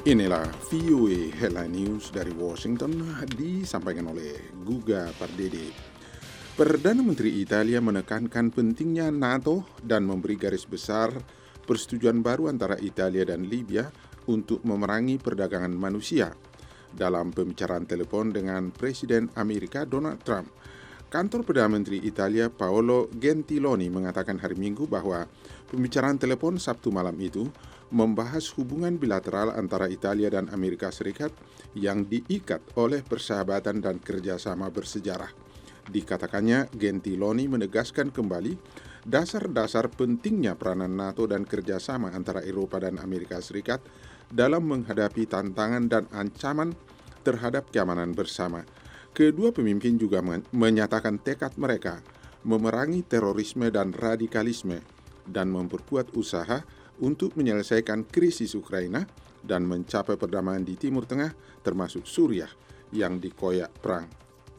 Inilah VOA Headline News dari Washington disampaikan oleh Guga Pardede. Perdana Menteri Italia menekankan pentingnya NATO dan memberi garis besar persetujuan baru antara Italia dan Libya untuk memerangi perdagangan manusia. Dalam pembicaraan telepon dengan Presiden Amerika Donald Trump, kantor Perdana Menteri Italia Paolo Gentiloni mengatakan hari Minggu bahwa pembicaraan telepon Sabtu malam itu membahas hubungan bilateral antara Italia dan Amerika Serikat yang diikat oleh persahabatan dan kerjasama bersejarah. Dikatakannya, Gentiloni menegaskan kembali dasar-dasar pentingnya peranan NATO dan kerjasama antara Eropa dan Amerika Serikat dalam menghadapi tantangan dan ancaman terhadap keamanan bersama. Kedua pemimpin juga menyatakan tekad mereka memerangi terorisme dan radikalisme dan memperkuat usaha untuk menyelesaikan krisis Ukraina dan mencapai perdamaian di Timur Tengah termasuk Suriah yang dikoyak perang.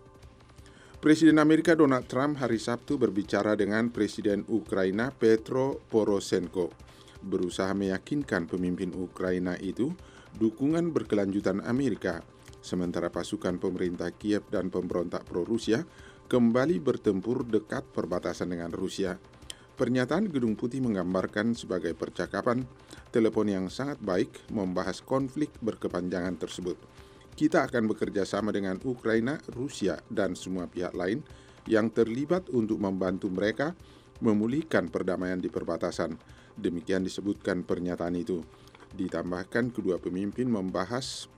Presiden Amerika Donald Trump hari Sabtu berbicara dengan Presiden Ukraina Petro Poroshenko, berusaha meyakinkan pemimpin Ukraina itu dukungan berkelanjutan Amerika, sementara pasukan pemerintah Kiev dan pemberontak pro-Rusia kembali bertempur dekat perbatasan dengan Rusia. Pernyataan Gedung Putih menggambarkan sebagai percakapan telepon yang sangat baik membahas konflik berkepanjangan tersebut. Kita akan bekerja sama dengan Ukraina, Rusia, dan semua pihak lain yang terlibat untuk membantu mereka memulihkan perdamaian di perbatasan. Demikian disebutkan pernyataan itu. Ditambahkan kedua pemimpin membahas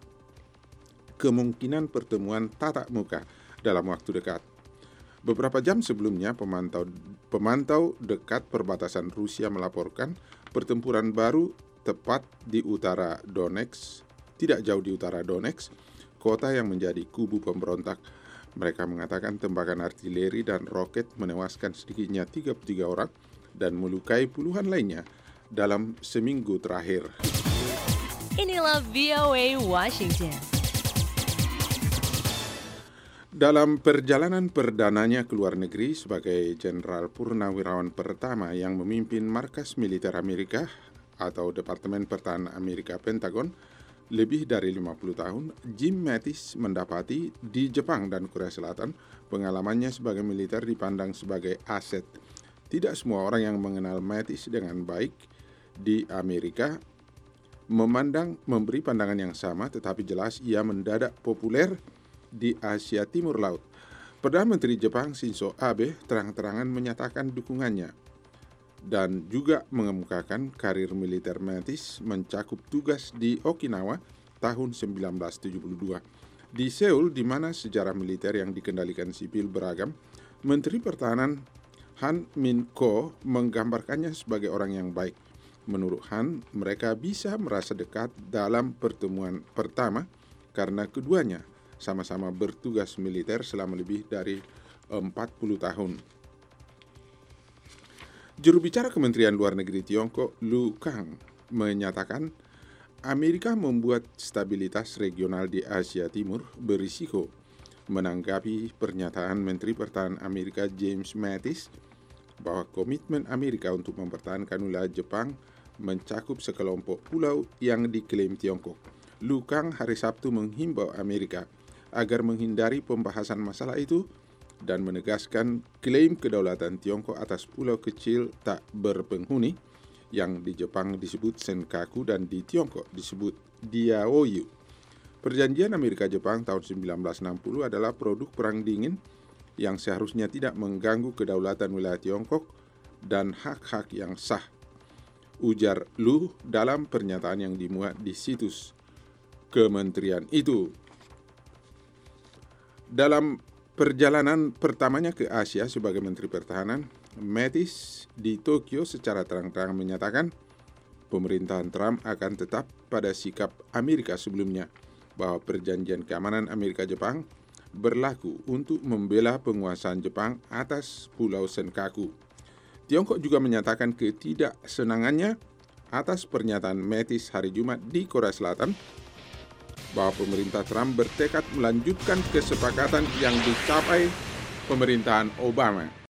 kemungkinan pertemuan tatap muka dalam waktu dekat. Beberapa jam sebelumnya, pemantau dekat perbatasan Rusia melaporkan pertempuran baru tepat di utara Donetsk, tidak jauh di utara Donetsk, kota yang menjadi kubu pemberontak. Mereka mengatakan tembakan artileri dan roket menewaskan sedikitnya 33 orang dan melukai puluhan lainnya dalam seminggu terakhir. Inilah VOA Washington. Dalam perjalanan perdananya ke luar negeri sebagai Jenderal Purnawirawan pertama yang memimpin markas militer Amerika atau Departemen Pertahanan Amerika Pentagon lebih dari 50 tahun, Jim Mattis mendapati di Jepang dan Korea Selatan pengalamannya sebagai militer dipandang sebagai aset. Tidak semua orang yang mengenal Mattis dengan baik di Amerika memberi pandangan yang sama, tetapi jelas ia mendadak populer di Asia Timur Laut. Perdana Menteri Jepang Shinzo Abe terang-terangan menyatakan dukungannya dan juga mengemukakan karir militer Mattis mencakup tugas di Okinawa tahun 1972. Di Seoul, di mana sejarah militer yang dikendalikan sipil beragam, Menteri Pertahanan Han Min-ko menggambarkannya sebagai orang yang baik. Menurut Han, mereka bisa merasa dekat dalam pertemuan pertama karena keduanya sama-sama bertugas militer selama lebih dari 40 tahun. Juru bicara Kementerian Luar Negeri Tiongkok, Lu Kang, menyatakan Amerika membuat stabilitas regional di Asia Timur berisiko. Menanggapi pernyataan Menteri Pertahanan Amerika James Mattis bahwa komitmen Amerika untuk mempertahankan wilayah Jepang mencakup sekelompok pulau yang diklaim Tiongkok. Lu Kang hari Sabtu menghimbau Amerika agar menghindari pembahasan masalah itu dan menegaskan klaim kedaulatan Tiongkok atas pulau kecil tak berpenghuni yang di Jepang disebut Senkaku dan di Tiongkok disebut Diaoyu. Perjanjian Amerika-Jepang tahun 1960 adalah produk perang dingin yang seharusnya tidak mengganggu kedaulatan wilayah Tiongkok dan hak-hak yang sah, ujar Lu dalam pernyataan yang dimuat di situs kementerian itu. Dalam perjalanan pertamanya ke Asia sebagai Menteri Pertahanan, Mattis di Tokyo secara terang-terangan menyatakan pemerintahan Trump akan tetap pada sikap Amerika sebelumnya bahwa perjanjian keamanan Amerika-Jepang berlaku untuk membela penguasaan Jepang atas Pulau Senkaku. Tiongkok juga menyatakan ketidaksenangannya atas pernyataan Mattis hari Jumat di Korea Selatan bahwa pemerintah Trump bertekad melanjutkan kesepakatan yang dicapai pemerintahan Obama.